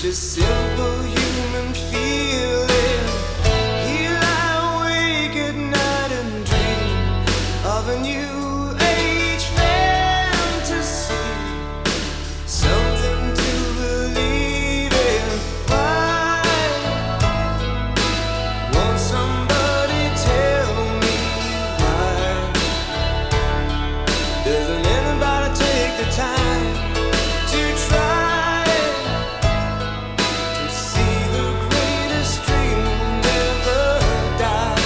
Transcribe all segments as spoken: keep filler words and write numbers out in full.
this simple human feeling. He lie awake at night and dream of a new age fantasy, something to believe in. Why won't somebody tell me why? Doesn't anybody take the time to try to see the greatest dream will never die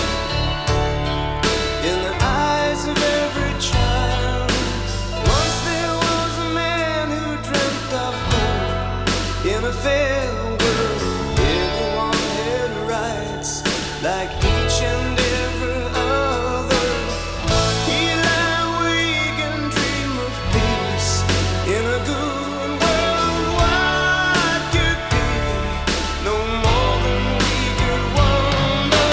in the eyes of every child? Once there was a man who dreamt of home in a fair world. Everyone had rights like each and every other. He lie awake and dream of peace in a good world. What could be no more than we could wonder?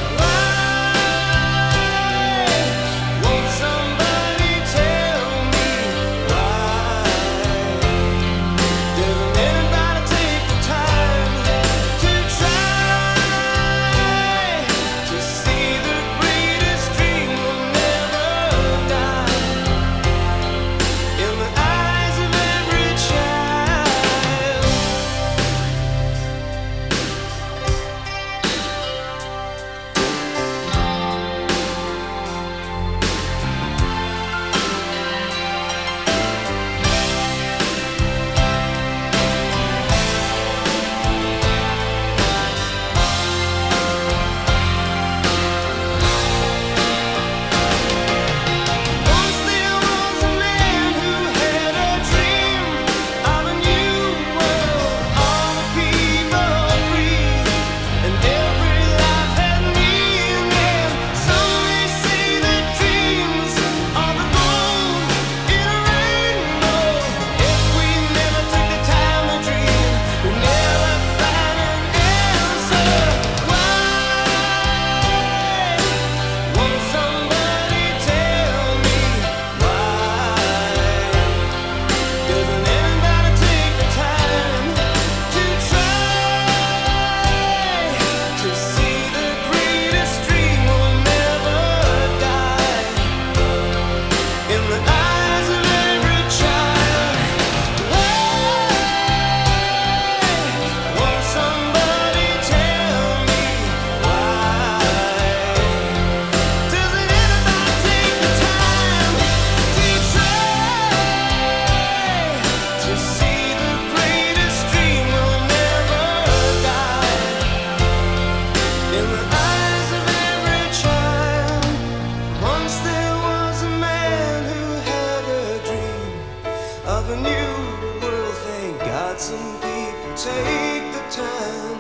Why won't somebody tell me why? Doesn't anybody take the time to try to see the greatest dream will never die in the eyes of every child? Once there was a man who had a dream of a new world, all the people free, and every life had meaning. Some may say that dreams are the gold in a rainbow. If we never took the time to dream, we'd never find an answer. Why won't somebody tell me why? Doesn't anybody take the time to try to see the greatest dream will never die in the eyes of every child? Why won't somebody tell me why? Doesn't anybody take the time to try to see the greatest dream will never die in the eyes of every child? Once there was a man who had a dream of a new world. Thank God some people take the time